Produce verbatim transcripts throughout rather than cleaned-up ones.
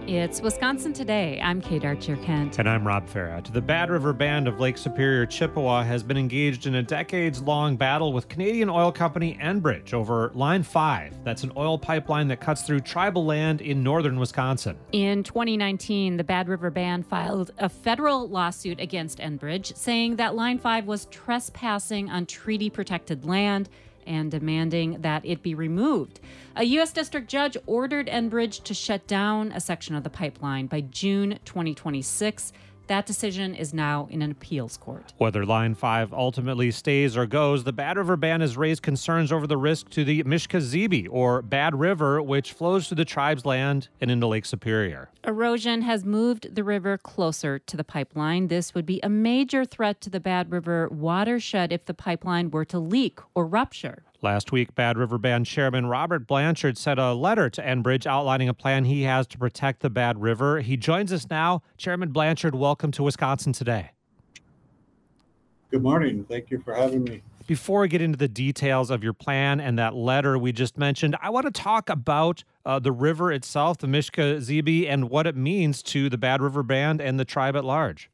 It's Wisconsin Today. I'm Kate Archer-Kent. And I'm Rob Farah. The Bad River Band of Lake Superior, Chippewa has been engaged in a decades-long battle with Canadian oil company Enbridge over Line five. That's an oil pipeline that cuts through tribal land in northern Wisconsin. In twenty nineteen, the Bad River Band filed a federal lawsuit against Enbridge, saying that Line five was trespassing on treaty-protected land and demanding that it be removed. A U S district judge ordered Enbridge to shut down a section of the pipeline by June twenty twenty-six. That decision is now in an appeals court. Whether Line five ultimately stays or goes, the Bad River Band has raised concerns over the risk to the Mishkazebe, or Bad River, which flows through the tribe's land and into Lake Superior. Erosion has moved the river closer to the pipeline. This would be a major threat to the Bad River watershed if the pipeline were to leak or rupture. Last week, Bad River Band Chairman Robert Blanchard sent a letter to Enbridge outlining a plan he has to protect the Bad River. He joins us now. Chairman Blanchard, welcome to Wisconsin Today. Good morning. Thank you for having me. Before we get into the details of your plan and that letter we just mentioned, I want to talk about uh, the river itself, the Mishkazebe, and what it means to the Bad River Band and the tribe at large.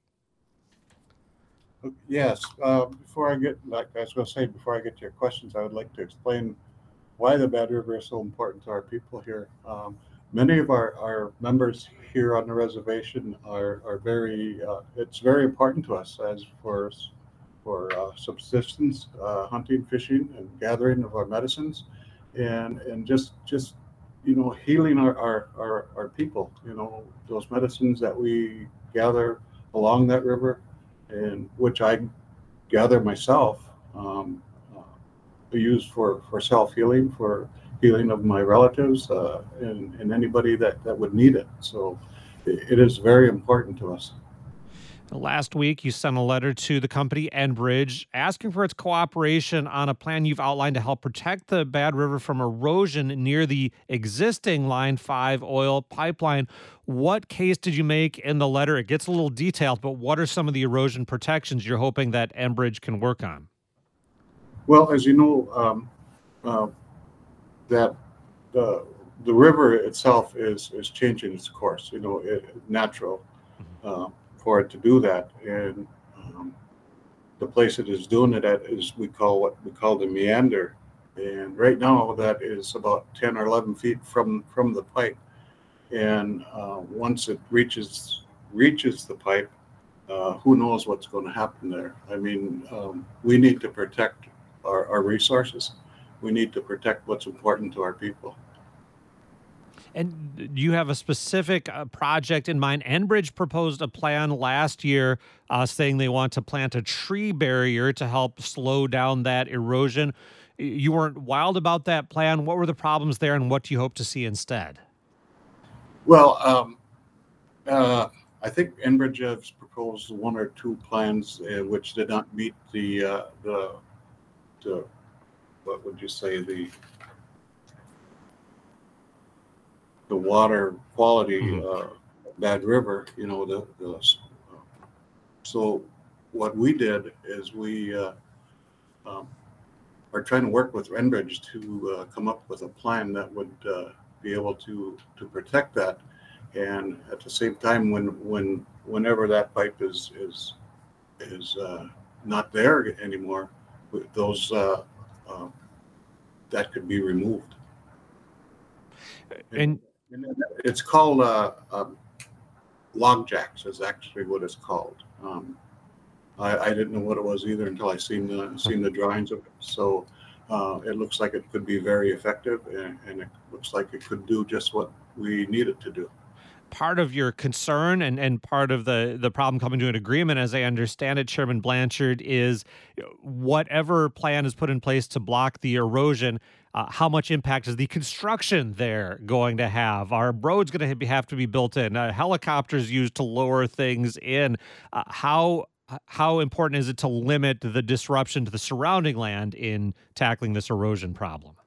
Yes. Uh, before I get, like I was going to say, before I get to your questions, I would like to explain why the Bad River is so important to our people here. Um, many of our, our members here on the reservation are, are very, uh, it's very important to us as for for uh, subsistence, uh, hunting, fishing, and gathering of our medicines, and and just just you know healing our, our our our people. You know, those medicines that we gather along that river, and which I gather myself, um, uh, use for for self healing, for healing of my relatives, uh, and and anybody that that would need it. So it, it is very important to us. Last week, you sent a letter to the company Enbridge asking for its cooperation on a plan you've outlined to help protect the Bad River from erosion near the existing Line five oil pipeline. What case did you make in the letter? It gets a little detailed, but what are some of the erosion protections you're hoping that Enbridge can work on? Well, as you know, um, uh, that the the river itself is is changing its course. You know, it, natural. Uh, for it to do that, and um, the place it is doing it at is we call what we call the meander, and right now that is about ten or eleven feet from from the pipe, and uh, once it reaches reaches the pipe, uh, who knows what's going to happen there. I mean, um, we need to protect our, our resources. We need to protect what's important to our people. And do you have a specific uh, project in mind? Enbridge proposed a plan last year uh, saying they want to plant a tree barrier to help slow down that erosion. You weren't wild about that plan. What were the problems there, and what do you hope to see instead? Well, um, uh, I think Enbridge has proposed one or two plans uh, which did not meet the, uh, the, the, what would you say, the the water quality, uh, Bad River, you know, the, the uh, so what we did is we uh, um, are trying to work with Enbridge to uh, come up with a plan that would uh, be able to to protect that, and at the same time, when when whenever that pipe is is is uh, not there anymore, those uh, uh, that could be removed. And it's called uh, um, log jacks is actually what it's called. Um, I, I didn't know what it was either until I seen the seen the drawings of it. So uh, it looks like it could be very effective, and, and it looks like it could do just what we need it to do. Part of your concern and, and part of the, the problem coming to an agreement, as I understand it, Chairman Blanchard, is whatever plan is put in place to block the erosion, uh, how much impact is the construction there going to have? Are roads going to have to be built in? Uh, helicopters used to lower things in? Uh, how how important is it to limit the disruption to the surrounding land in tackling this erosion problem?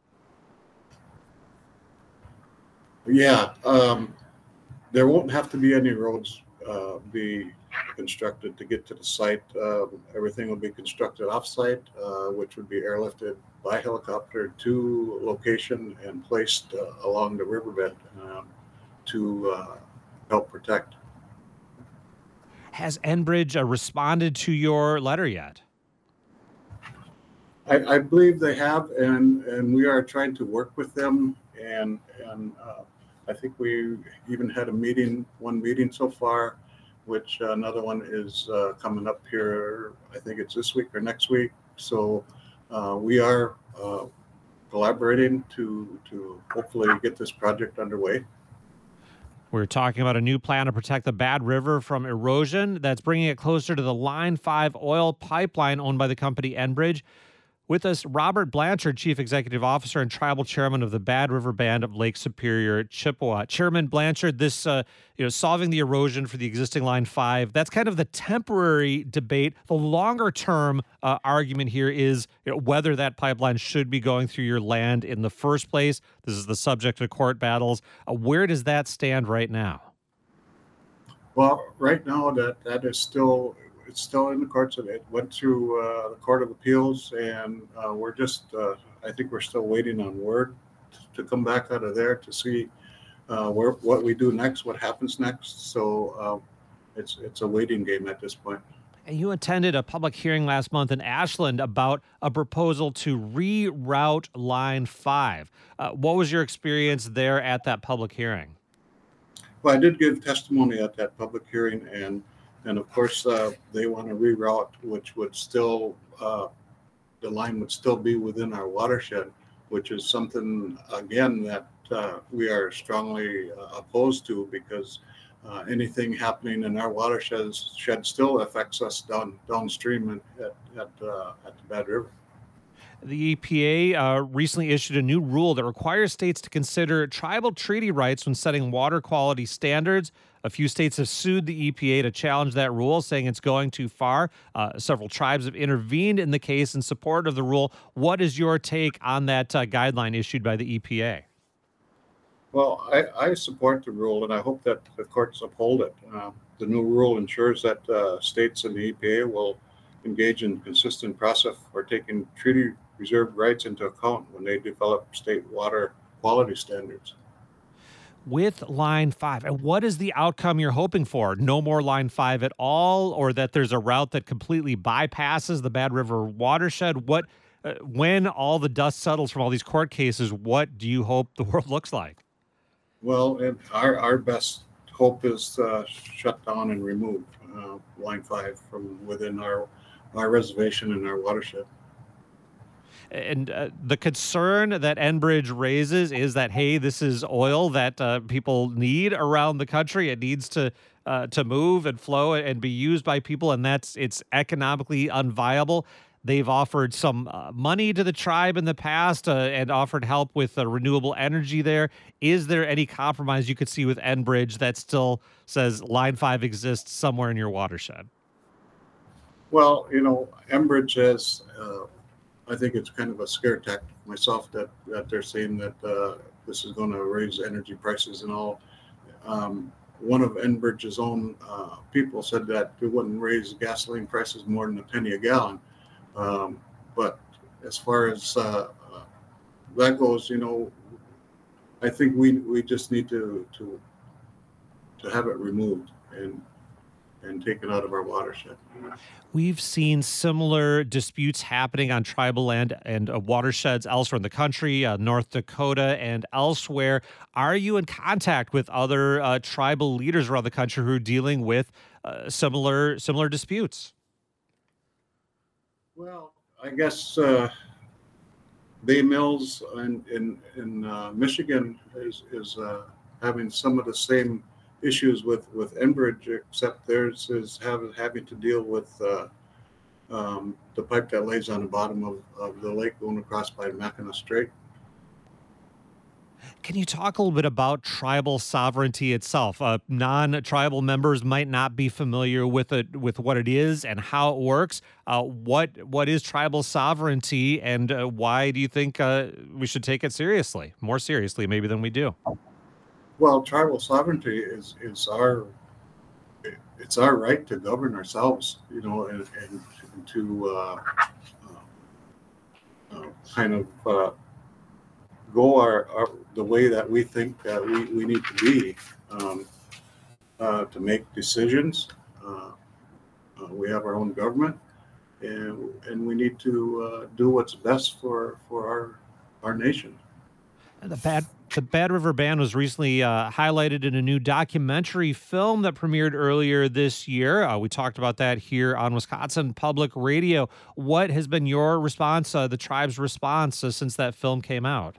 Yeah. Um, There won't have to be any roads uh, be constructed to get to the site. Um, everything will be constructed off-site, uh, which would be airlifted by helicopter to location and placed uh, along the riverbed um, to uh, help protect. Has Enbridge uh, responded to your letter yet? I, I believe they have, and, and we are trying to work with them. And and uh, I think we even had a meeting, one meeting so far, which uh, another one is uh, coming up here. I think it's this week or next week. So uh, we are uh, collaborating to to hopefully get this project underway. We're talking about a new plan to protect the Bad River from erosion that's bringing it closer to the Line five oil pipeline owned by the company Enbridge. With us, Robert Blanchard, Chief Executive Officer and Tribal Chairman of the Bad River Band of Lake Superior, Chippewa. Chairman Blanchard, this, uh, you know, solving the erosion for the existing Line five, that's kind of the temporary debate. The longer-term uh, argument here is, you know, whether that pipeline should be going through your land in the first place. This is the subject of court battles. Uh, where does that stand right now? Well, right now, that, that is still... It's still in the courts. It went through uh, the Court of Appeals, and uh, we're just, uh, I think we're still waiting on word to come back out of there to see uh, where what we do next, what happens next. So uh, it's it's a waiting game at this point. And you attended a public hearing last month in Ashland about a proposal to reroute Line five. Uh, what was your experience there at that public hearing? Well, I did give testimony at that public hearing, and And of course, uh, they want to reroute, which would still, uh, the line would still be within our watershed, which is something, again, that uh, we are strongly uh, opposed to, because uh, anything happening in our watershed shed still affects us down downstream at, at, uh, at the Bad River. The E P A uh, recently issued a new rule that requires states to consider tribal treaty rights when setting water quality standards. A few states have sued the E P A to challenge that rule, saying it's going too far. Uh, several tribes have intervened in the case in support of the rule. What is your take on that uh, guideline issued by the E P A? Well, I, I support the rule, and I hope that the courts uphold it. Uh, the new rule ensures that uh, states and the E P A will engage in consistent process for taking treaty reserved rights into account when they develop state water quality standards. With Line five, and what is the outcome you're hoping for? No more Line five at all, or that there's a route that completely bypasses the Bad River watershed? What, uh, when all the dust settles from all these court cases, what do you hope the world looks like? Well, and our, our best hope is uh, shut down and remove uh, Line five from within our, our reservation and our watershed. And uh, the concern that Enbridge raises is that, hey, this is oil that uh, people need around the country. It needs to uh, to move and flow and be used by people, and that's it's economically unviable. They've offered some uh, money to the tribe in the past uh, and offered help with uh, renewable energy there. Is there any compromise you could see with Enbridge that still says Line five exists somewhere in your watershed? Well, you know, Enbridge has... Uh, I think it's kind of a scare tactic myself that, that they're saying that uh, this is going to raise energy prices and all. Um, one of Enbridge's own uh, people said that it wouldn't raise gasoline prices more than a penny a gallon. Um, but as far as uh, uh, that goes, you know, I think we we just need to to to have it removed and and taken out of our watershed. We've seen similar disputes happening on tribal land and uh, watersheds elsewhere in the country, uh, North Dakota and elsewhere. Are you in contact with other uh, tribal leaders around the country who are dealing with uh, similar similar disputes? Well, I guess uh, Bay Mills in in, in uh, Michigan is is uh, having some of the same issues with, with Enbridge, except theirs is have, having to deal with uh, um, the pipe that lays on the bottom of, of the lake going across by Mackinac Strait. Can you talk a little bit about tribal sovereignty itself? Uh, non-tribal members might not be familiar with it, with what it is and how it works. Uh, what what is tribal sovereignty, and uh, why do you think uh, we should take it seriously, more seriously maybe than we do? Well, tribal sovereignty is, is our it's our right to govern ourselves, you know, and, and, and to uh, uh, uh, kind of uh, go our, our the way that we think that we, we need to be. Um, uh, to make decisions. Uh, uh, we have our own government, and and we need to uh, do what's best for for our our nation. The Bad the Bad River Band was recently uh, highlighted in a new documentary film that premiered earlier this year. Uh, we talked about that here on Wisconsin Public Radio. What has been your response, uh, the tribe's response, uh, since that film came out?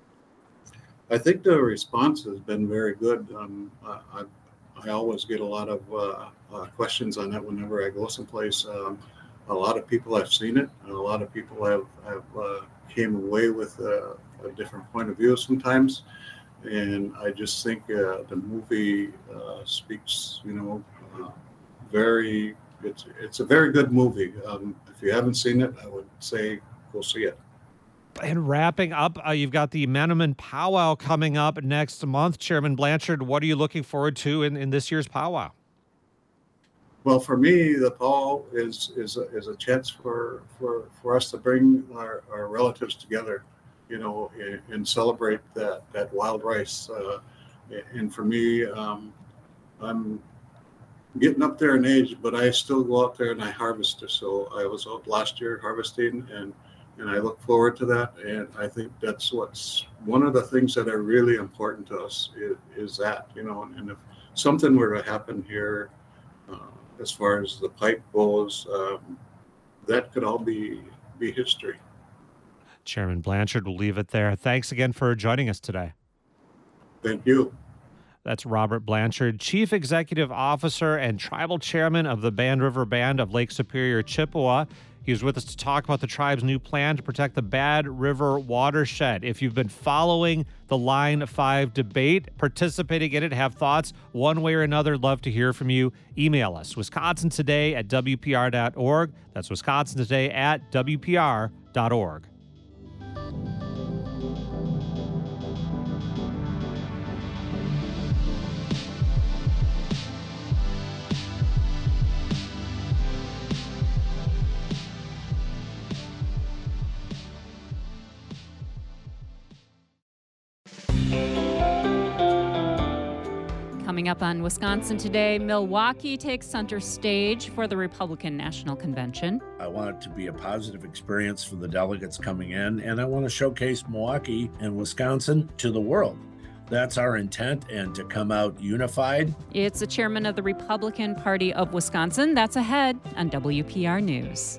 I think the response has been very good. Um, I, I, I always get a lot of uh, uh, questions on that whenever I go someplace. Um, a lot of people have seen it, and a lot of people have, have uh, came away with uh, a different point of view sometimes. And I just think uh, the movie uh, speaks, you know, uh, very, it's, it's a very good movie. Um, if you haven't seen it, I would say go see it. And wrapping up, uh, you've got the Manneman Powwow coming up next month. Chairman Blanchard, what are you looking forward to in, in this year's powwow? Well, for me, the powwow is is a, is a chance for, for, for us to bring our, our relatives together, you know, and, and celebrate that, that wild rice. Uh, and for me, um, I'm getting up there in age, but I still go out there and I harvest it. So I was out last year harvesting, and And I look forward to that. And I think that's what's one of the things that are really important to us is, is that, you know, and if something were to happen here, uh, as far as the pipe goes, um, that could all be, be history. Chairman Blanchard, will leave it there. Thanks again for joining us today. Thank you. That's Robert Blanchard, Chief Executive Officer and Tribal Chairman of the Bad River Band of Lake Superior, Chippewa. He was with us to talk about the tribe's new plan to protect the Bad River watershed. If you've been following the Line five debate, participating in it, have thoughts one way or another, love to hear from you. Email us, wisconsin today at w p r dot org. That's wisconsin today at w p r dot org. Coming up on Wisconsin Today, Milwaukee takes center stage for the Republican National Convention. I want it to be a positive experience for the delegates coming in, and I want to showcase Milwaukee and Wisconsin to the world. That's our intent, and to come out unified. It's the chairman of the Republican Party of Wisconsin. That's ahead on W P R News.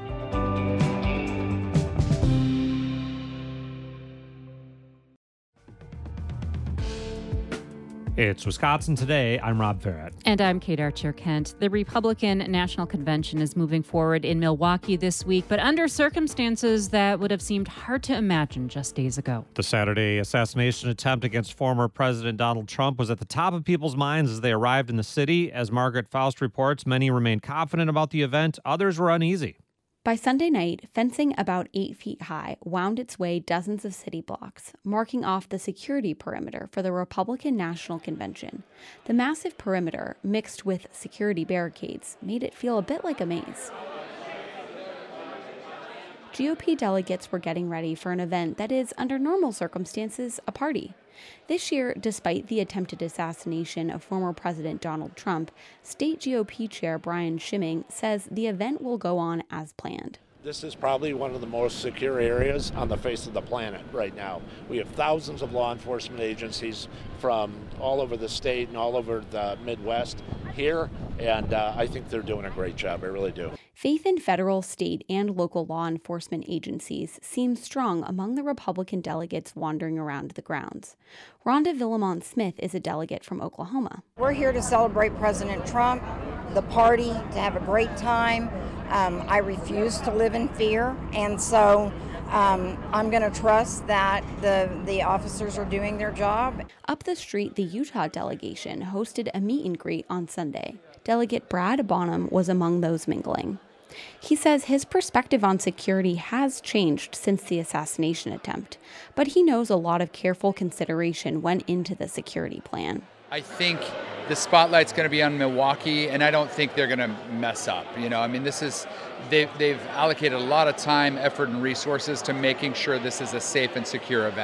It's Wisconsin Today. I'm Rob Farrett. And I'm Kate Archer-Kent. The Republican National Convention is moving forward in Milwaukee this week, but under circumstances that would have seemed hard to imagine just days ago. The Saturday assassination attempt against former President Donald Trump was at the top of people's minds as they arrived in the city. As Margaret Faust reports, many remained confident about the event. Others were uneasy. By Sunday night, fencing about eight feet high wound its way dozens of city blocks, marking off the security perimeter for the Republican National Convention. The massive perimeter, mixed with security barricades, made it feel a bit like a maze. G O P delegates were getting ready for an event that is, under normal circumstances, a party. This year, despite the attempted assassination of former President Donald Trump, State G O P Chair Brian Schimming says the event will go on as planned. This is probably one of the most secure areas on the face of the planet right now. We have thousands of law enforcement agencies from all over the state and all over the Midwest here, and uh, I think they're doing a great job. I really do. Faith in federal, state, and local law enforcement agencies seems strong among the Republican delegates wandering around the grounds. Rhonda Villamont Smith is a delegate from Oklahoma. We're here to celebrate President Trump, the party, to have a great time. Um, I refuse to live in fear, and so um, I'm going to trust that the, the officers are doing their job. Up the street, the Utah delegation hosted a meet and greet on Sunday. Delegate Brad Bonham was among those mingling. He says his perspective on security has changed since the assassination attempt, but he knows a lot of careful consideration went into the security plan. I think the spotlight's going to be on Milwaukee, and I don't think they're going to mess up. You know, I mean, this is they've, they've allocated a lot of time, effort, and resources to making sure this is a safe and secure event.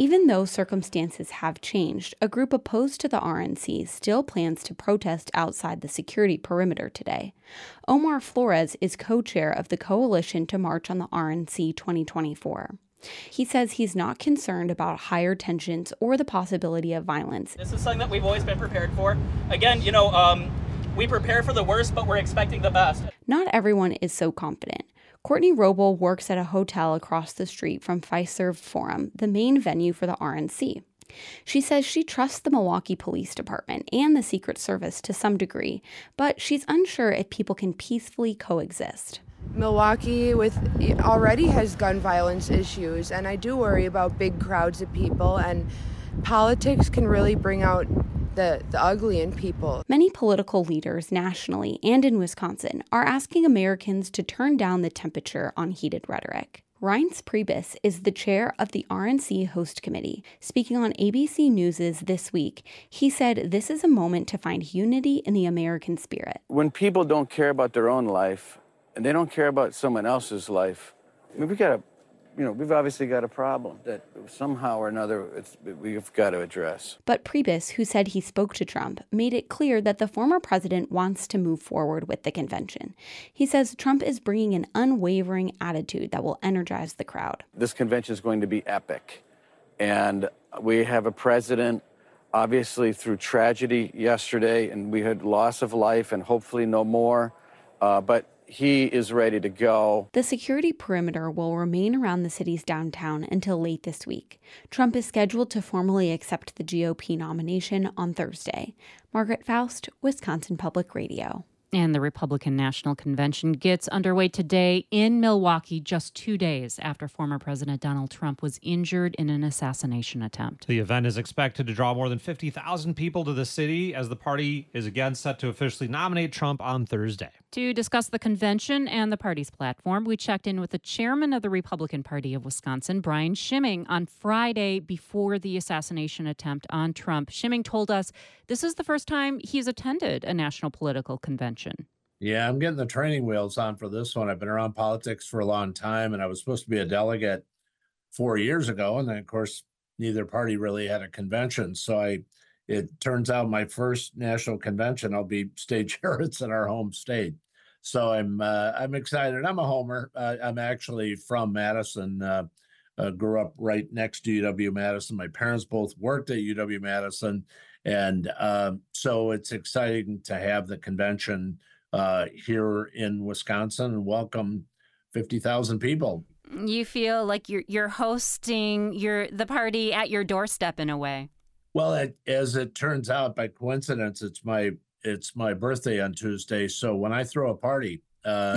Even though circumstances have changed, a group opposed to the R N C still plans to protest outside the security perimeter today. Omar Flores is co-chair of the Coalition to March on the R N C twenty twenty-four. He says he's not concerned about higher tensions or the possibility of violence. This is something that we've always been prepared for. Again, you know, um, we prepare for the worst, but we're expecting the best. Not everyone is so confident. Courtney Roble works at a hotel across the street from Fiserv Forum, the main venue for the R N C. She says she trusts the Milwaukee Police Department and the Secret Service to some degree, but she's unsure if people can peacefully coexist. Milwaukee with already has gun violence issues, and I do worry about big crowds of people, and politics can really bring out the, the ugly in people. Many political leaders nationally and in Wisconsin are asking Americans to turn down the temperature on heated rhetoric. Reince Priebus is the chair of the R N C Host Committee. Speaking on A B C News' This Week, he said this is a moment to find unity in the American spirit. When people don't care about their own life, and they don't care about someone else's life, I mean, we got a, you know, we've obviously got a problem that somehow or another it's, we've got to address. But Priebus, who said he spoke to Trump, made it clear that the former president wants to move forward with the convention. He says Trump is bringing an unwavering attitude that will energize the crowd. This convention is going to be epic, and we have a president, obviously through tragedy yesterday, and we had loss of life and hopefully no more, uh, but he is ready to go. The security perimeter will remain around the city's downtown until late this week. Trump is scheduled to formally accept the G O P nomination on Thursday. Margaret Faust, Wisconsin Public Radio. And the Republican National Convention gets underway today in Milwaukee, just two days after former President Donald Trump was injured in an assassination attempt. The event is expected to draw more than fifty thousand people to the city as the party is again set to officially nominate Trump on Thursday. To discuss the convention and the party's platform, we checked in with the chairman of the Republican Party of Wisconsin, Brian Schimming, on Friday before the assassination attempt on Trump. Schimming told us this is the first time he's attended a national political convention. Yeah, I'm getting the training wheels on for this one. I've been around politics for a long time, and I was supposed to be a delegate four years ago. And then, of course, neither party really had a convention. So I, it turns out my first national convention, I'll be state chair. It's in our home state. So I'm uh, I'm excited. I'm a homer. Uh, I'm actually from Madison. Uh, uh, grew up right next to U W Madison. My parents both worked at U W Madison. And uh, so it's exciting to have the convention uh, here in Wisconsin and welcome fifty thousand people. You feel like you're you're hosting your the party at your doorstep in a way. Well, it, as it turns out, by coincidence, it's my it's my birthday on Tuesday. So when I throw a party, uh,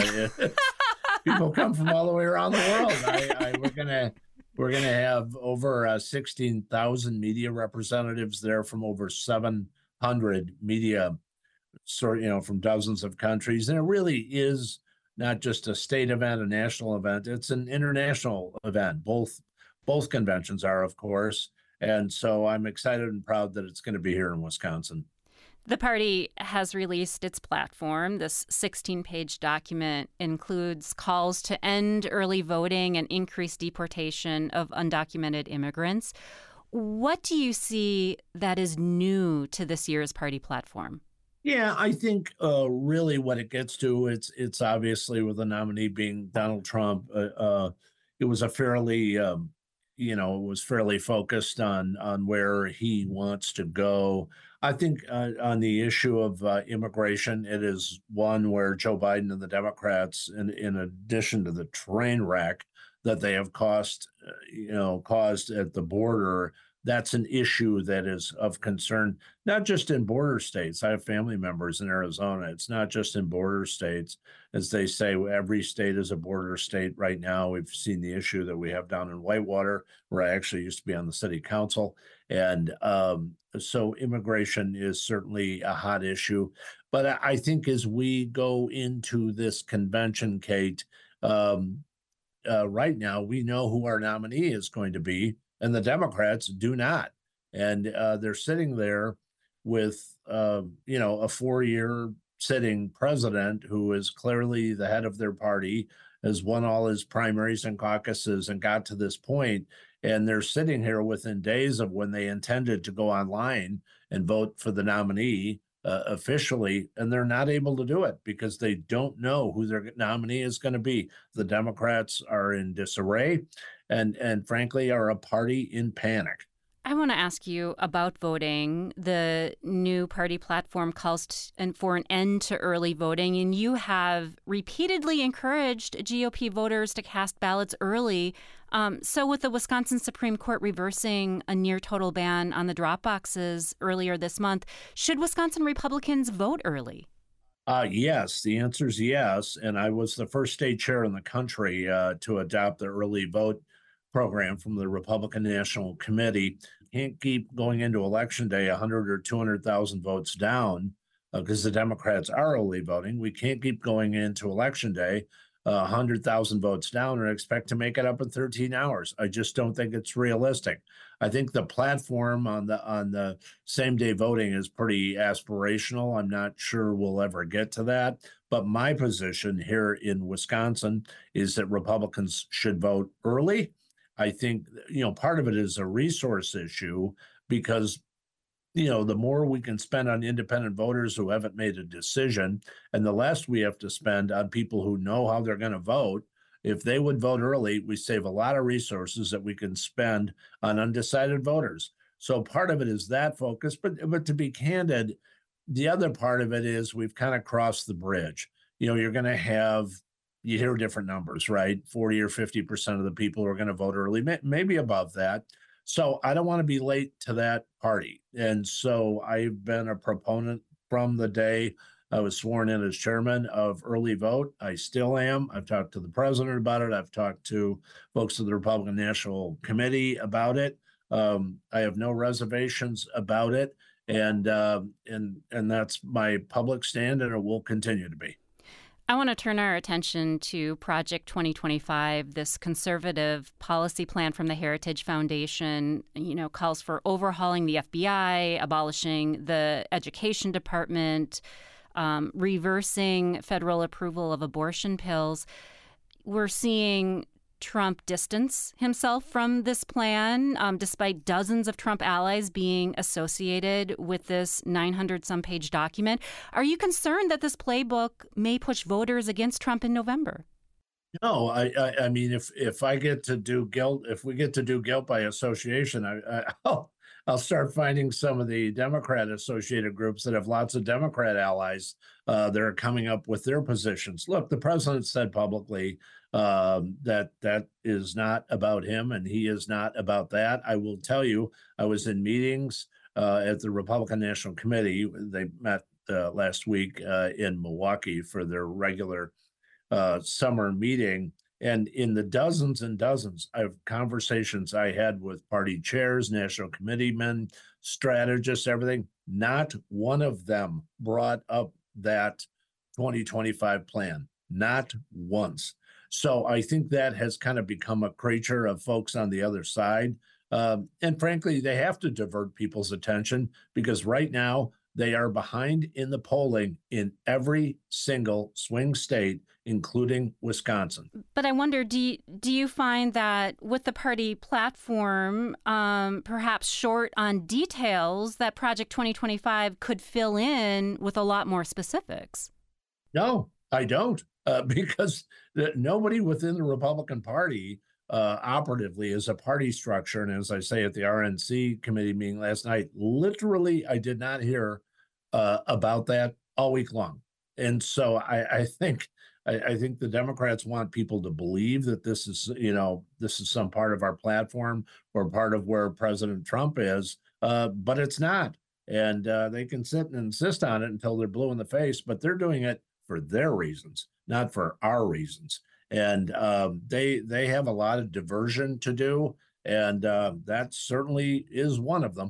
people come from all the way around the world. I, I, we're gonna we're gonna have over uh, sixteen thousand media representatives there from over seven hundred media, sort you know, from dozens of countries, and it really is not just a state event, a national event. It's an international event. Both both conventions are, of course. And so I'm excited and proud that it's going to be here in Wisconsin. The party has released its platform. This sixteen-page document includes calls to end early voting and increase deportation of undocumented immigrants. What do you see that is new to this year's party platform? Yeah, I think uh, really what it gets to, it's it's obviously with the nominee being Donald Trump, uh, uh, it was a fairly... Um, you know, was fairly focused on on where he wants to go. I think uh, on the issue of uh, immigration, it is one where Joe Biden and the Democrats, in, in addition to the train wreck that they have caused, uh, you know, caused at the border, that's an issue that is of concern, not just in border states. I have family members in Arizona. It's not just in border states. As they say, every state is a border state right now. We've seen the issue that we have down in Whitewater, where I actually used to be on the city council. And um, so immigration is certainly a hot issue. But I think as we go into this convention, Kate, um, uh, right now, we know who our nominee is going to be. And the Democrats do not. And uh, they're sitting there with, uh, you know, a four-year sitting president who is clearly the head of their party, has won all his primaries and caucuses and got to this point. And they're sitting here within days of when they intended to go online and vote for the nominee uh, officially, and they're not able to do it because they don't know who their nominee is going to be. The Democrats are in disarray and, and frankly, are a party in panic. I want to ask you about voting. The new party platform calls t- for an end to early voting, and you have repeatedly encouraged G O P voters to cast ballots early. Um, so with the Wisconsin Supreme Court reversing a near total ban on the drop boxes earlier this month, should Wisconsin Republicans vote early? Uh, yes, the answer is yes. And I was the first state chair in the country uh, to adopt the early vote program from the Republican National Committee. Can't keep going into Election Day one hundred or two hundred thousand votes down because uh, the Democrats are early voting. We can't keep going into Election Day uh, one hundred thousand votes down and expect to make it up in thirteen hours. I just don't think it's realistic. I think the platform on the on the same day voting is pretty aspirational. I'm not sure we'll ever get to that. But my position here in Wisconsin is that Republicans should vote early. I think, you know, part of it is a resource issue because, you know, the more we can spend on independent voters who haven't made a decision and the less we have to spend on people who know how they're going to vote, if they would vote early, we save a lot of resources that we can spend on undecided voters. So part of it is that focus. But, but to be candid, the other part of it is we've kind of crossed the bridge. You know, you're going to have You hear different numbers, right? forty or fifty percent of the people are going to vote early, maybe above that. So I don't want to be late to that party. And so I've been a proponent from the day I was sworn in as chairman of early vote. I still am. I've talked to the president about it. I've talked to folks of the Republican National Committee about it. Um, I have no reservations about it. And, uh, and, and that's my public stand, and it will continue to be. I want to turn our attention to Project twenty twenty-five. This conservative policy plan from the Heritage Foundation, you know, calls for overhauling the F B I, abolishing the Education Department, um, reversing federal approval of abortion pills. We're seeing Trump distance himself from this plan, um, despite dozens of Trump allies being associated with this nine hundred some page document. Are you concerned that this playbook may push voters against Trump in November? No, I, I, I mean, if if I get to do guilt, if we get to do guilt by association, I, I, I'll I'll start finding some of the Democrat associated groups that have lots of Democrat allies uh, that are coming up with their positions. Look, the president said publicly um, that that is not about him, and he is not about that. I will tell you, I was in meetings uh, at the Republican National Committee. They met uh, last week uh, in Milwaukee for their regular uh, summer meeting. And in the dozens and dozens of conversations I had with party chairs, national committeemen, strategists, everything, not one of them brought up that twenty twenty-five plan, not once. So I think that has kind of become a creature of folks on the other side. Um, and frankly, they have to divert people's attention because right now they are behind in the polling in every single swing state, including Wisconsin. But I wonder, do you, do you find that with the party platform, um, perhaps short on details, that Project twenty twenty-five could fill in with a lot more specifics? No, I don't, uh, because nobody within the Republican Party uh, operatively is a party structure. And as I say at the R N C committee meeting last night, literally, I did not hear uh, about that all week long. And so I, I think I, I think the Democrats want people to believe that this is, you know, this is some part of our platform or part of where President Trump is, uh, but it's not. And uh, they can sit and insist on it until they're blue in the face, but they're doing it for their reasons, not for our reasons. And um, they they have a lot of diversion to do, and uh, that certainly is one of them.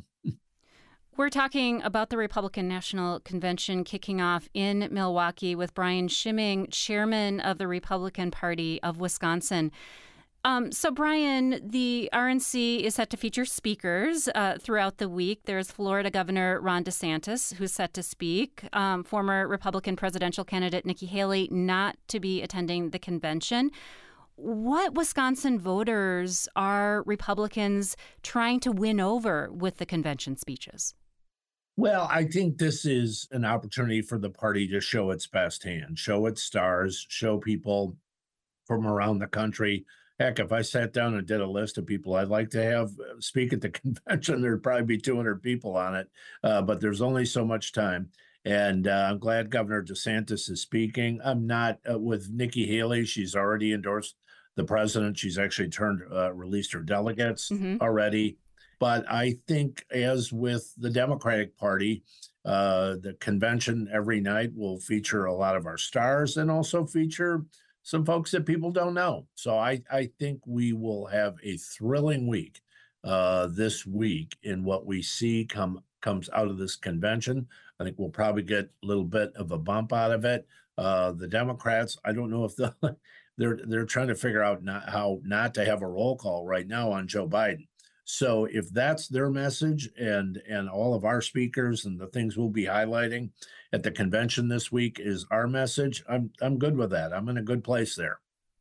We're talking about the Republican National Convention kicking off in Milwaukee with Brian Schimming, chairman of the Republican Party of Wisconsin. Um, so, Brian, the R N C is set to feature speakers uh, throughout the week. There's Florida Governor Ron DeSantis, who's set to speak. Um, former Republican presidential candidate Nikki Haley not to be attending the convention. what Wisconsin voters are Republicans trying to win over with the convention speeches? Well, I think this is an opportunity for the party to show its best hand, show its stars, show people from around the country. Heck, if I sat down and did a list of people I'd like to have speak at the convention, there'd probably be two hundred people on it. Uh, but there's only so much time. And uh, I'm glad Governor DeSantis is speaking. I'm not uh, with Nikki Haley. She's already endorsed the president. She's actually turned, uh, released her delegates mm-hmm. already. But I think, as with the Democratic Party, uh, the convention every night will feature a lot of our stars and also feature some folks that people don't know. So I, I think we will have a thrilling week uh, this week in what we see come comes out of this convention. I think we'll probably get a little bit of a bump out of it. Uh, the Democrats, I don't know if they'll, they're they're trying to figure out not, how not to have a roll call right now on Joe Biden. So if that's their message, and and all of our speakers and the things we'll be highlighting at the convention this week is our message, I'm I'm good with that. I'm in a good place there.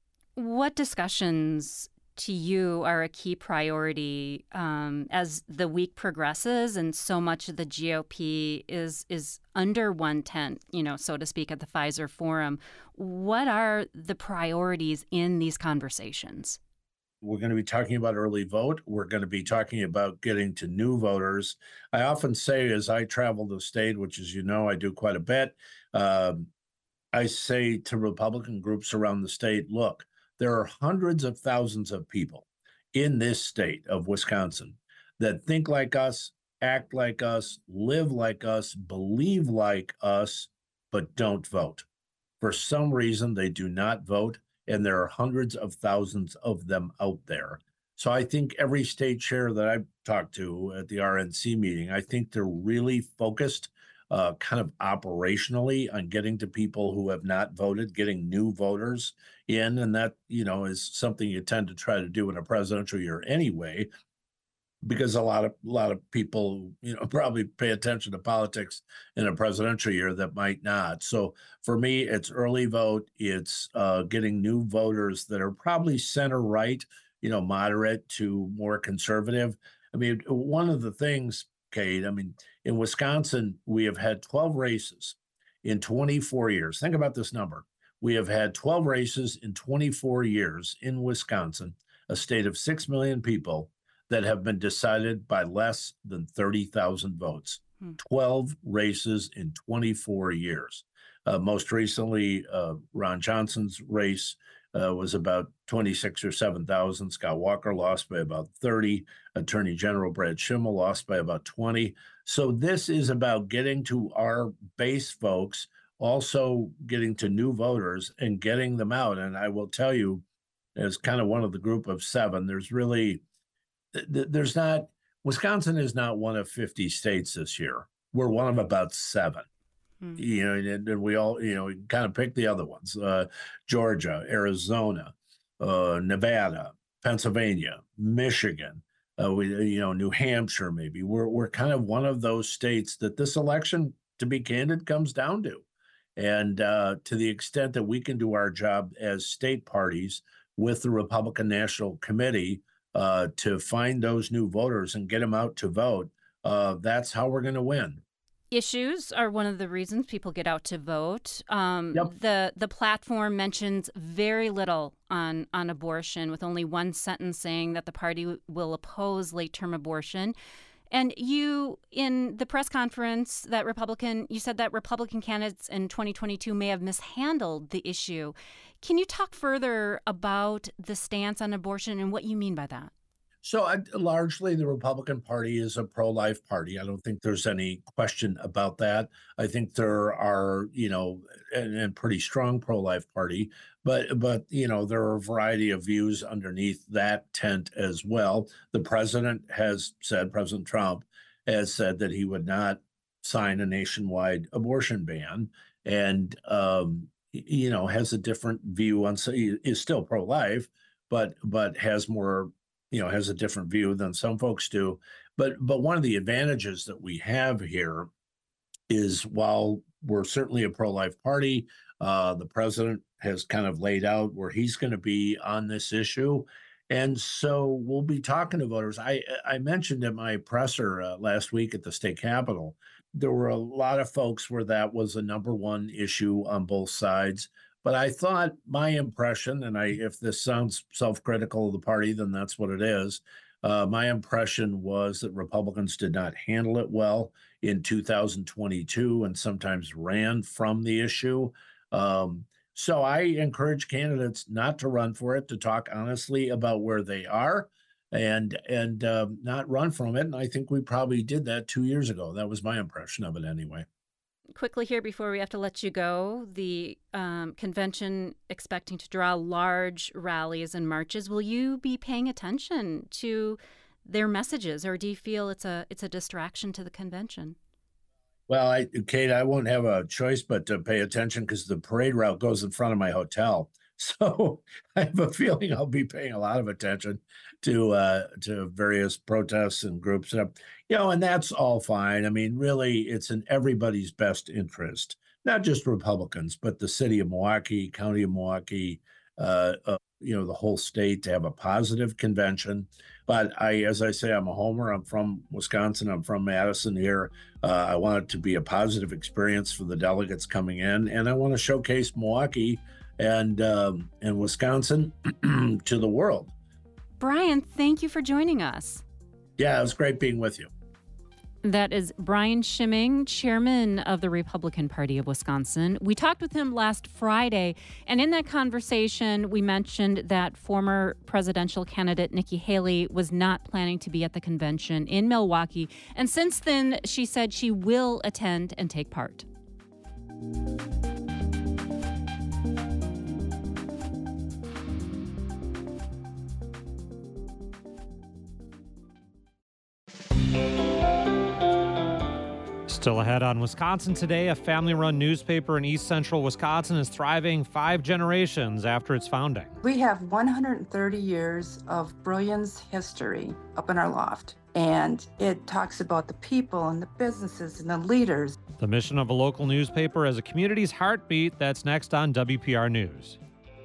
What discussions to you are a key priority um, as the week progresses and so much of the G O P is is under one tent, you know, so to speak, at the Pfizer Forum? What are the priorities in these conversations? We're going to be talking about early vote. We're going to be talking about getting to new voters. I often say, as I travel the state, which, as you know, I do quite a bit, um, I say to Republican groups around the state, look, there are hundreds of thousands of people in this state of Wisconsin that think like us, act like us, live like us, believe like us, but don't vote. For some reason, they do not vote. And there are hundreds of thousands of them out there. So I think every state chair that I've talked to at the R N C meeting, I think they're really focused uh, kind of operationally on getting to people who have not voted, getting new voters in. And that, you know, is something you tend to try to do in a presidential year anyway, because a lot of a lot of people, you know, probably pay attention to politics in a presidential year that might not. So for me, it's early vote. It's uh, getting new voters that are probably center right, you know, moderate to more conservative. I mean, one of the things, Kate, I mean, in Wisconsin, we have had twelve races in twenty-four years. Think about this number. We have had twelve races in twenty-four years in Wisconsin, a state of six million people, that have been decided by less than thirty thousand votes. Hmm. twelve races in twenty-four years. Uh, most recently, uh, Ron Johnson's race uh, was about twenty-six or seven thousand. Scott Walker lost by about thirty. Attorney General Brad Schimmel lost by about twenty. So this is about getting to our base folks, also getting to new voters and getting them out. And I will tell you, as kind of one of the group of seven, there's really There's not, Wisconsin is not one of fifty states this year. We're one of about seven. Hmm. You know, and, and we all, you know, kind of pick the other ones: uh, Georgia, Arizona, uh, Nevada, Pennsylvania, Michigan. Uh, we, you know, New Hampshire. Maybe we're we're kind of one of those states that this election, to be candid, comes down to. And uh, to the extent that we can do our job as state parties with the Republican National Committee, Uh, to find those new voters and get them out to vote, uh, that's how we're going to win. Issues are one of the reasons people get out to vote. Um, yep. The the platform mentions very little on, on abortion, with only one sentence saying that the party w- will oppose late-term abortion. And you, in the press conference, that Republican, you said that Republican candidates in twenty twenty-two may have mishandled the issue. Can you talk further about the stance on abortion and what you mean by that? So uh, largely, the Republican Party is a pro-life party. I don't think there's any question about that. I think there are, you know, and, and pretty strong pro-life party, but but you know, there are a variety of views underneath that tent as well. The president has said, President Trump has said that he would not sign a nationwide abortion ban, and um, you know, has a different view on. He is still pro-life, but but has more. you know, has a different view than some folks do. But but one of the advantages that we have here is, while we're certainly a pro-life party, uh, the president has kind of laid out where he's going to be on this issue. And so we'll be talking to voters. I, I mentioned at my presser uh, last week at the state capitol, there were a lot of folks where that was a number one issue on both sides. But I thought my impression, and I, if this sounds self-critical of the party, then that's what it is. Uh, my impression was that Republicans did not handle it well in two thousand twenty-two and sometimes ran from the issue. Um, so I encourage candidates not to run for it, to talk honestly about where they are and and uh, not run from it. And I think we probably did that two years ago. That was my impression of it anyway. Quickly here before we have to let you go, the um, convention expecting to draw large rallies and marches. Will you be paying attention to their messages, or do you feel it's a it's a distraction to the convention? Well, I, Kate, I won't have a choice but to pay attention because the parade route goes in front of my hotel. So I have a feeling I'll be paying a lot of attention to uh, to various protests and groups. And, you know, and that's all fine. I mean, really, it's in everybody's best interest, not just Republicans, but the city of Milwaukee, county of Milwaukee, uh, uh, you know, the whole state to have a positive convention. But I, as I say, I'm a homer. I'm from Wisconsin. I'm from Madison here. Uh, I want it to be a positive experience for the delegates coming in. And I want to showcase Milwaukee and um, and Wisconsin to the world. Brian, thank you for joining us. Yeah, it was great being with you. That is Brian Schimming, chairman of the Republican Party of Wisconsin. We talked with him last Friday, and in that conversation, we mentioned that former presidential candidate Nikki Haley was not planning to be at the convention in Milwaukee. And since then, she said she will attend and take part. Still ahead on Wisconsin Today, a family-run newspaper in East Central Wisconsin is thriving five generations after its founding. We have one hundred thirty years of Brilliance history up in our loft, and it talks about the people and the businesses and the leaders. The mission of a local newspaper as a community's heartbeat. That's next on W P R News.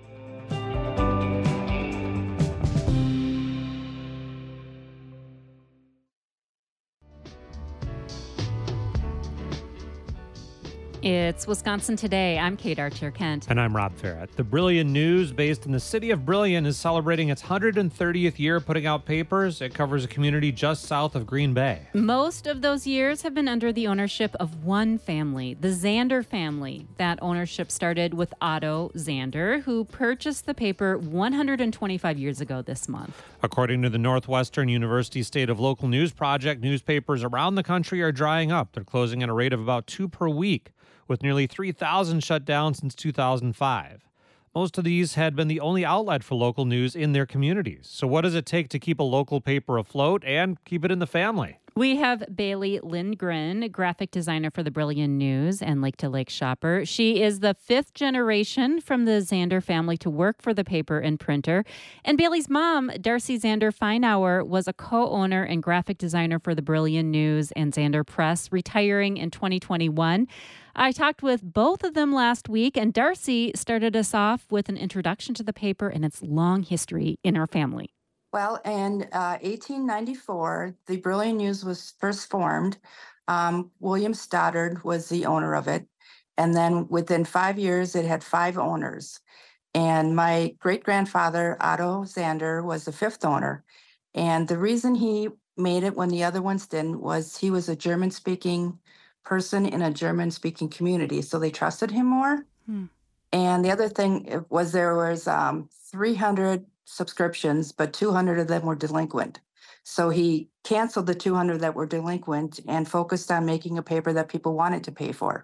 It's Wisconsin Today. I'm Kate Archer-Kent. And I'm Rob Farrett. The Brillion News, based in the city of Brillion, is celebrating its one hundred thirtieth year putting out papers. It covers a community just south of Green Bay. Most of those years have been under the ownership of one family, the Zander family. That ownership started with Otto Zander, who purchased the paper one hundred twenty-five years ago this month. According to the Northwestern University State of Local News Project, newspapers around the country are drying up. They're closing at a rate of about two per week, with nearly three thousand shut down since two thousand five. Most of these had been the only outlet for local news in their communities. So what does it take to keep a local paper afloat and keep it in the family? We have Bailey Lindgren, graphic designer for the Brillion News and Lake to Lake shopper. She is the fifth generation from the Zander family to work for the paper and printer. And Bailey's mom, Darcy Zander Feinauer, was a co-owner and graphic designer for the Brillion News and Zander Press, retiring in twenty twenty-one. I talked with both of them last week, and Darcy started us off with an introduction to the paper and its long history in our family. Well, in uh, eighteen ninety-four, the Brillion News was first formed. Um, William Stoddard was the owner of it. And then within five years, it had five owners. And my great-grandfather, Otto Zander, was the fifth owner. And the reason he made it when the other ones didn't was he was a German-speaking person in a German-speaking community, so they trusted him more. Hmm. And the other thing was there was um, three hundred subscriptions, but two hundred of them were delinquent. So he canceled the two hundred that were delinquent and focused on making a paper that people wanted to pay for.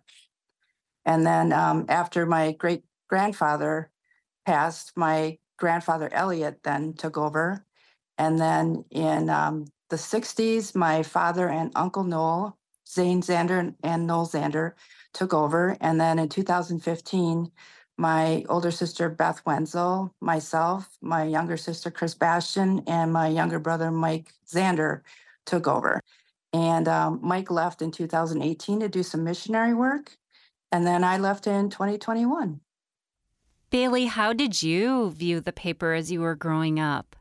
And then um, after my great-grandfather passed, my grandfather Elliot then took over. And then in um, the sixties, my father and Uncle Noel, Zane Zander and Noel Zander, took over. And then in two thousand fifteen, my older sister Beth Wenzel, myself, my younger sister Chris Bastian, and my younger brother Mike Zander took over. And um, Mike left in two thousand eighteen to do some missionary work. And then I left in twenty twenty-one. Bailey, how did you view the paper as you were growing up?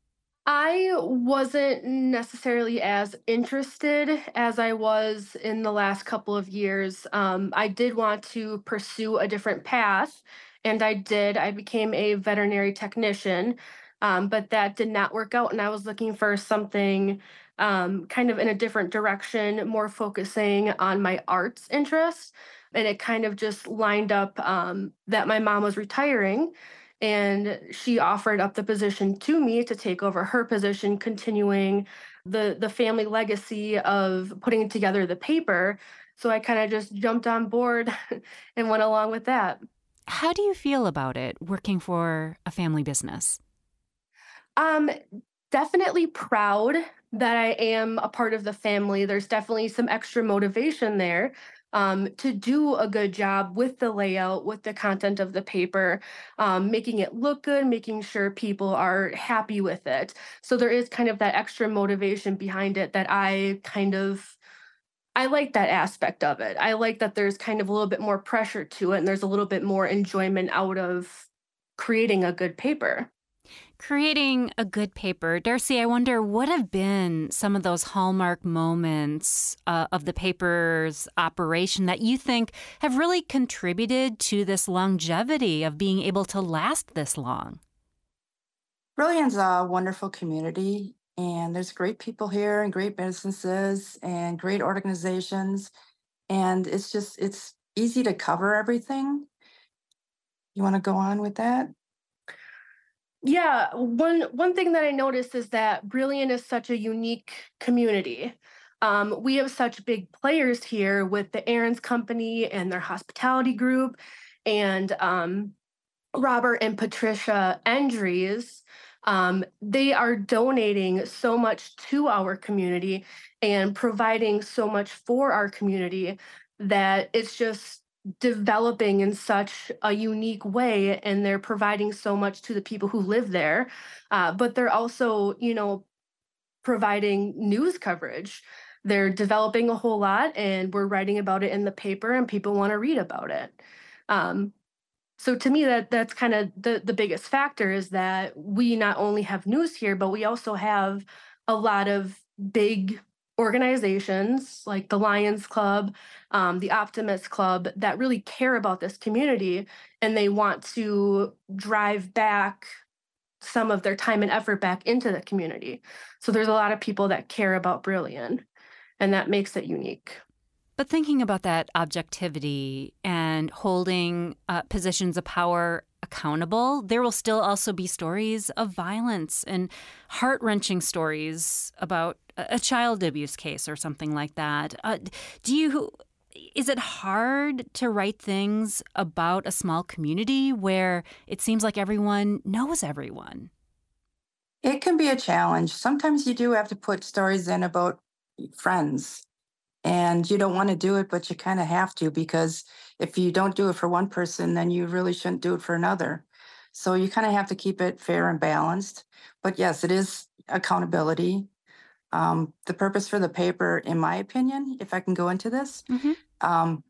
I wasn't necessarily as interested as I was in the last couple of years. Um, I did want to pursue a different path, and I did. I became a veterinary technician, um, but that did not work out, and I was looking for something um, kind of in a different direction, more focusing on my arts interests. And it kind of just lined up um, that my mom was retiring and she offered up the position to me to take over her position, continuing the the family legacy of putting together the paper. So I kind of just jumped on board and went along with that. How do you feel about it, working for a family business? Um, Definitely proud that I am a part of the family. There's definitely some extra motivation there um, to do a good job with the layout, with the content of the paper, um, making it look good, making sure people are happy with it. So there is kind of that extra motivation behind it that I kind of I like that aspect of it. I like that there's kind of a little bit more pressure to it and there's a little bit more enjoyment out of creating a good paper. Creating a good paper. Darcy, I wonder what have been some of those hallmark moments uh, of the paper's operation that you think have really contributed to this longevity of being able to last this long? Brilliant's a wonderful community, and there's great people here and great businesses and great organizations. And it's just, it's easy to cover everything. You want to go on with that? Yeah, one one thing that I noticed is that Brilliant is such a unique community. Um, we have such big players here with the Aaron's Company and their hospitality group, and um, Robert and Patricia Endries. Um, they are donating so much to our community and providing so much for our community that it's just developing in such a unique way, and they're providing so much to the people who live there, uh, but they're also, you know, providing news coverage. They're developing a whole lot and we're writing about it in the paper and people want to read about it. um, so to me, that that's kind of the, the biggest factor is that we not only have news here, but we also have a lot of big organizations like the Lions Club, um, the Optimist Club that really care about this community and they want to drive back some of their time and effort back into the community. So there's a lot of people that care about Brilliant, and that makes it unique. But thinking about that objectivity and holding uh, positions of power accountable, there will still also be stories of violence and heart-wrenching stories about a child abuse case or something like that. Uh, do you? Is it hard to write things about a small community where it seems like everyone knows everyone? It can be a challenge. Sometimes you do have to put stories in about friends, and you don't want to do it, but you kind of have to, because if you don't do it for one person, then you really shouldn't do it for another. So you kind of have to keep it fair and balanced. But yes, it is accountability. Um, the purpose for the paper, in my opinion, if I can go into this, Mm-hmm. um,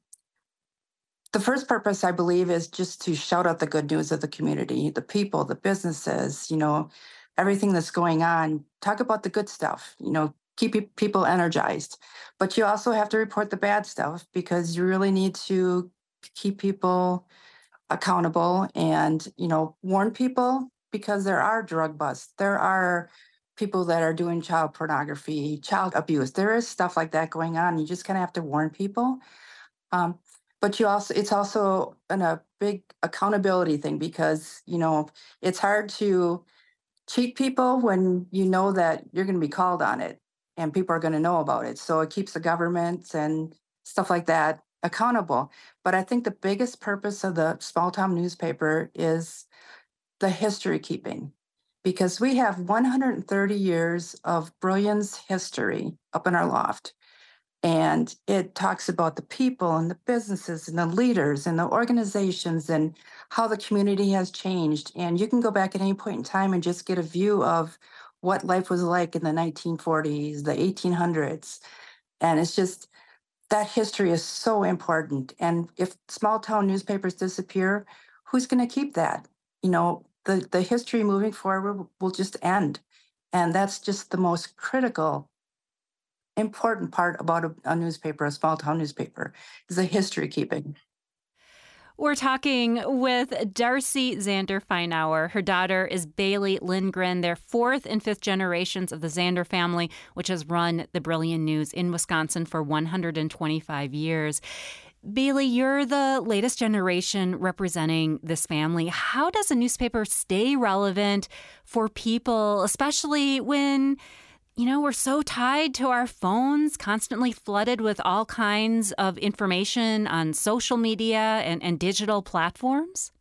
the first purpose, I believe, is just to shout out the good news of the community, the people, the businesses, you know, everything that's going on. Talk about the good stuff, you know, keep pe- people energized. But you also have to report the bad stuff because you really need to keep people accountable and, you know, warn people, because there are drug busts. There are people that are doing child pornography, child abuse. There is stuff like that going on. You just kind of have to warn people. Um, but you also, it's also an, a big accountability thing, because, you know, it's hard to cheat people when you know that you're going to be called on it and people are going to know about it. So it keeps the government and stuff like that accountable. But I think the biggest purpose of the small town newspaper is the history keeping, because we have one hundred thirty years of Brilliant's history up in our loft. And it talks about the people and the businesses and the leaders and the organizations and how the community has changed. And you can go back at any point in time and just get a view of what life was like in the nineteen forties, the eighteen hundreds. And it's just, that history is so important. And if small town newspapers disappear, who's going to keep that? You know, the, the history moving forward will just end. And that's just the most critical, important part about a, a newspaper, a small town newspaper, is the history keeping. We're talking with Darcy Zander Feinauer. Her daughter is Bailey Lindgren. They're fourth and fifth generations of the Zander family, which has run the Brillion News in Wisconsin for one hundred twenty-five years. Bailey, you're the latest generation representing this family. How does a newspaper stay relevant for people, especially when, you know, we're so tied to our phones, constantly flooded with all kinds of information on social media and, and digital platforms?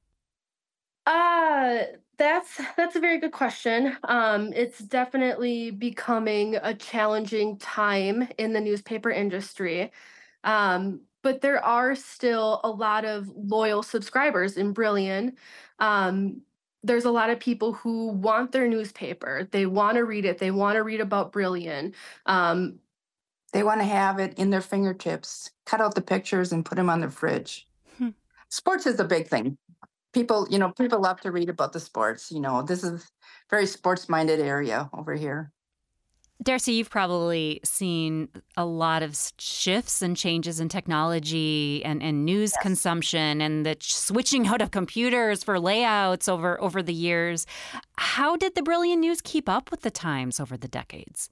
Uh, that's that's a very good question. Um, it's definitely becoming a challenging time in the newspaper industry. Um, but there are still a lot of loyal subscribers in Brillion. Um, there's a lot of people who want their newspaper. They want to read it. They want to read about Brillion. Um, They want to have it in their fingertips, cut out the pictures and put them on their fridge. Hmm. Sports is a big thing. People, you know, people love to read about the sports. You know, this is a very sports-minded area over here. Darcy, you've probably seen a lot of shifts and changes in technology and, and news yes. consumption and the switching out of computers for layouts over, over the years. How did the Brillion News keep up with the times over the decades?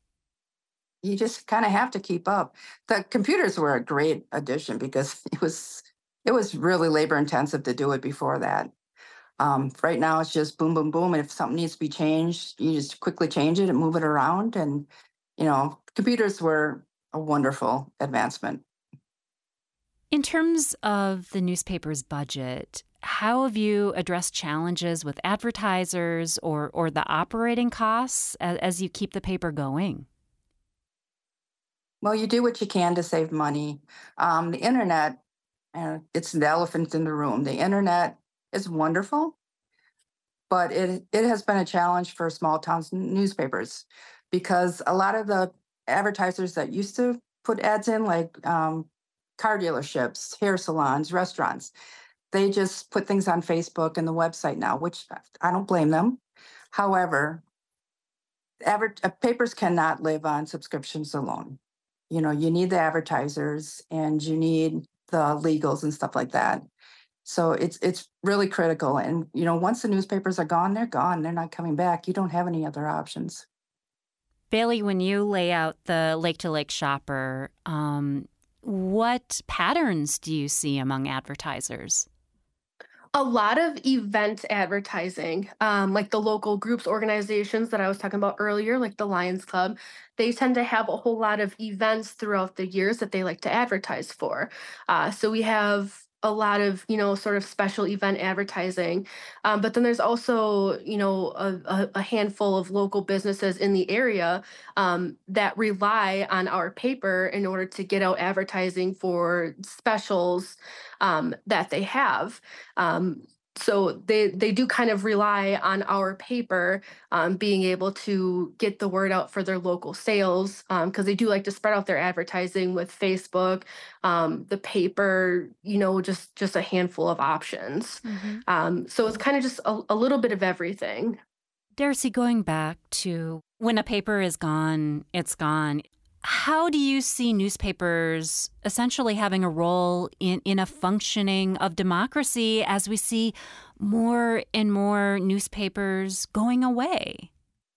You just kind of have to keep up. The computers were a great addition because it was it was really labor intensive to do it before that. Um, right now, it's just boom, boom, boom. And if something needs to be changed, you just quickly change it and move it around. And, you know, computers were a wonderful advancement. In terms of the newspaper's budget, how have you addressed challenges with advertisers or, or the operating costs as, as you keep the paper going? Well, you do what you can to save money. Um, the internet, uh, it's the elephant in the room. The internet is wonderful, but it it has been a challenge for small towns newspapers because a lot of the advertisers that used to put ads in, like um, car dealerships, hair salons, restaurants, they just put things on Facebook and the website now, which I don't blame them. However, adver- uh, papers cannot live on subscriptions alone. You know, you need the advertisers and you need the legals and stuff like that. So it's it's really critical. And, you know, once the newspapers are gone, they're gone. They're not coming back. You don't have any other options. Bailey, when you lay out the Lake to Lake shopper, um, what patterns do you see among advertisers? A lot of event advertising, um, like the local groups, organizations that I was talking about earlier, like the Lions Club, they tend to have a whole lot of events throughout the years that they like to advertise for. Uh, so we have a lot of, you know, sort of special event advertising. Um, but then there's also, you know, a, a handful of local businesses in the area um, that rely on our paper in order to get out advertising for specials um, that they have. Um, So they, they do kind of rely on our paper um, being able to get the word out for their local sales because um, they do like to spread out their advertising with Facebook, um, the paper, you know, just, just a handful of options. Mm-hmm. Um, so it's kind of just a, a little bit of everything. Darcy, going back to when a paper is gone, it's gone. How do you see newspapers essentially having a role in, in a functioning of democracy as we see more and more newspapers going away?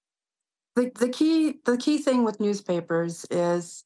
The, the key the key thing with newspapers is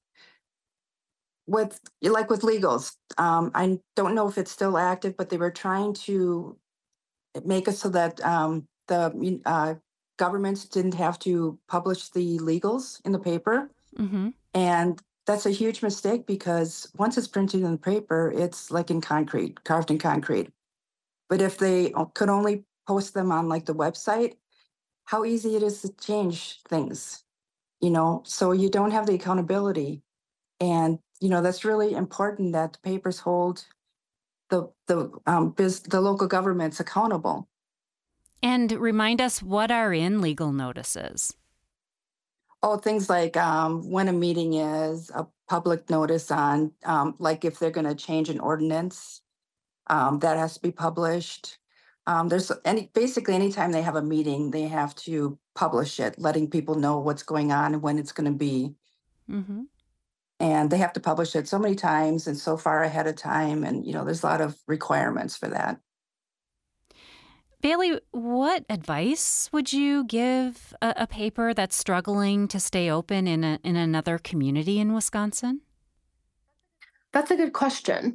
with like with legals. Um, I don't know if it's still active, but they were trying to make it so that um, the uh, governments didn't have to publish the legals in the paper. Mm-hmm. And that's a huge mistake because once it's printed in the paper, it's like in concrete, carved in concrete. But if they could only post them on like the website, how easy it is to change things, you know, so you don't have the accountability. And, you know, that's really important that the papers hold the, the, um, biz, the local governments accountable. And remind us what are in legal notices. Oh, things like um, when a meeting is, a public notice on, um, like if they're going to change an ordinance, Um, that has to be published. Um, there's any basically anytime they have a meeting, they have to publish it, letting people know what's going on and when it's going to be. Mm-hmm. And they have to publish it so many times and so far ahead of time. And, you know, there's a lot of requirements for that. Bailey, what advice would you give a, a paper that's struggling to stay open in a, in another community in Wisconsin? That's a good question.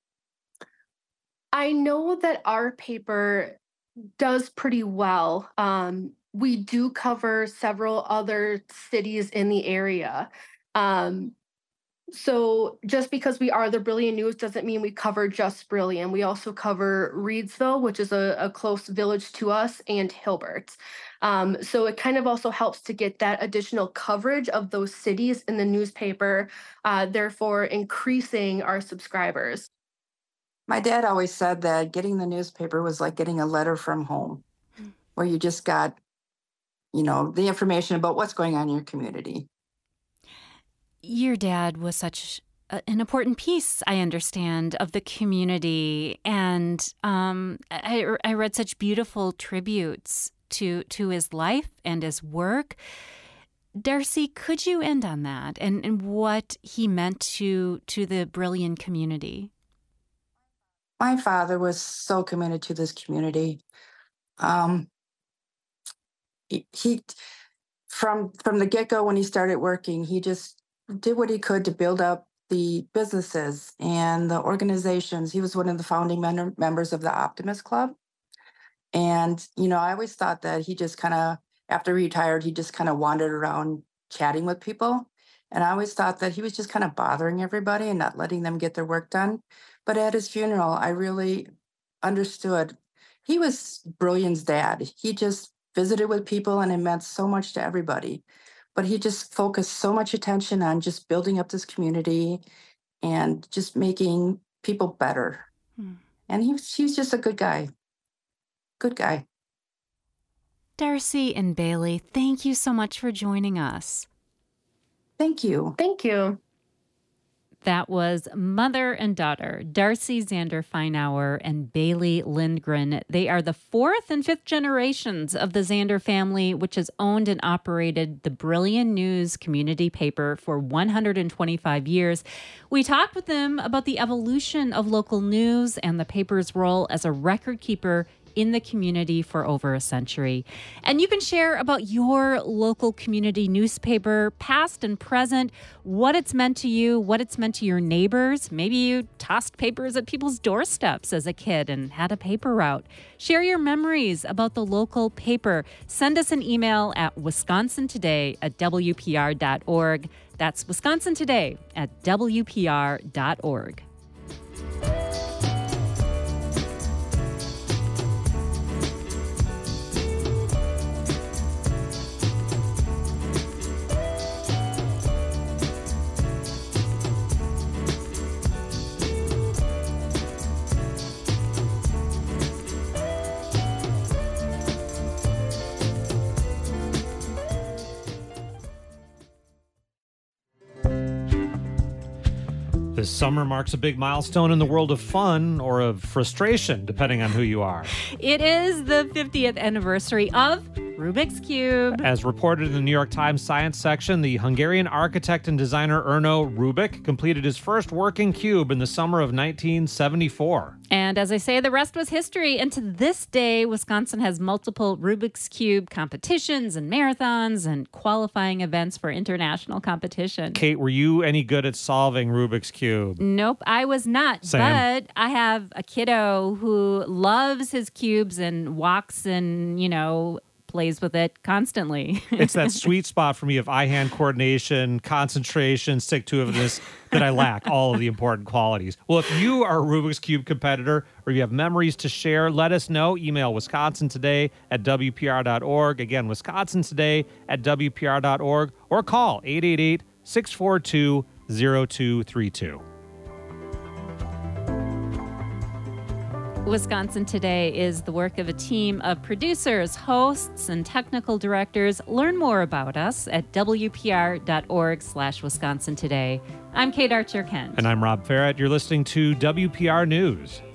I know that our paper does pretty well. Um, we do cover several other cities in the area. Um, So just because we are the Brillion News doesn't mean we cover just Brillion. We also cover Reedsville, which is a, a close village to us, and Hilbert. Um, so it kind of also helps to get that additional coverage of those cities in the newspaper, uh, therefore increasing our subscribers. My dad always said that getting the newspaper was like getting a letter from home, where you just got, you know, the information about what's going on in your community. Your dad was such a, an important piece, I understand, of the community. And um, I, I read such beautiful tributes to to his life and his work. Darcy, could you end on that and, and what he meant to to the Brillion community? My father was so committed to this community. Um, he, he from from the get-go when he started working, he just did what he could to build up the businesses and the organizations. He was one of the founding men- members of the Optimist Club. And, you know, I always thought that he just kind of, after he retired, he just kind of wandered around chatting with people. And I always thought that he was just kind of bothering everybody and not letting them get their work done. But at his funeral, I really understood. He was Brillion's dad. He just visited with people and it meant so much to everybody. But he just focused so much attention on just building up this community and just making people better. Hmm. And he was, he was just a good guy. Good guy. Darcy and Bailey, thank you so much for joining us. Thank you. Thank you. That was mother and daughter, Darcy Zander Feinauer and Bailey Lindgren. They are the fourth and fifth generations of the Zander family, which has owned and operated the Brillion News community paper for one hundred twenty-five years. We talked with them about the evolution of local news and the paper's role as a record keeper in the community for over a century. And you can share about your local community newspaper, past and present, what it's meant to you, what it's meant to your neighbors. Maybe you tossed papers at people's doorsteps as a kid and had a paper route. Share your memories about the local paper. Send us an email at wisconsin today at w p r dot org. That's wisconsin today at w p r dot org. This summer marks a big milestone in the world of fun or of frustration, depending on who you are. It is the fiftieth anniversary of Rubik's Cube. As reported in the New York Times science section, the Hungarian architect and designer Erno Rubik completed his first working cube in the summer of nineteen seventy-four. And as I say, the rest was history. And to this day, Wisconsin has multiple Rubik's Cube competitions and marathons and qualifying events for international competition. Kate, were you any good at solving Rubik's Cube? Nope, I was not. Same. But I have a kiddo who loves his cubes and walks and, you know, plays with it constantly. It's that sweet spot for me of eye-hand coordination, concentration, stick-to-itiveness that I lack, all of the important qualities. Well, if you are a Rubik's Cube competitor or you have memories to share, let us know. Email wisconsin today at w p r dot org. Again, wisconsin today at w p r dot org or call eight eight eight, six four two, zero two three two. Wisconsin Today is the work of a team of producers, hosts, and technical directors. Learn more about us at w p r dot org slash Wisconsin Today. I'm Kate Archer-Kent. And I'm Rob Farrett. You're listening to W P R News.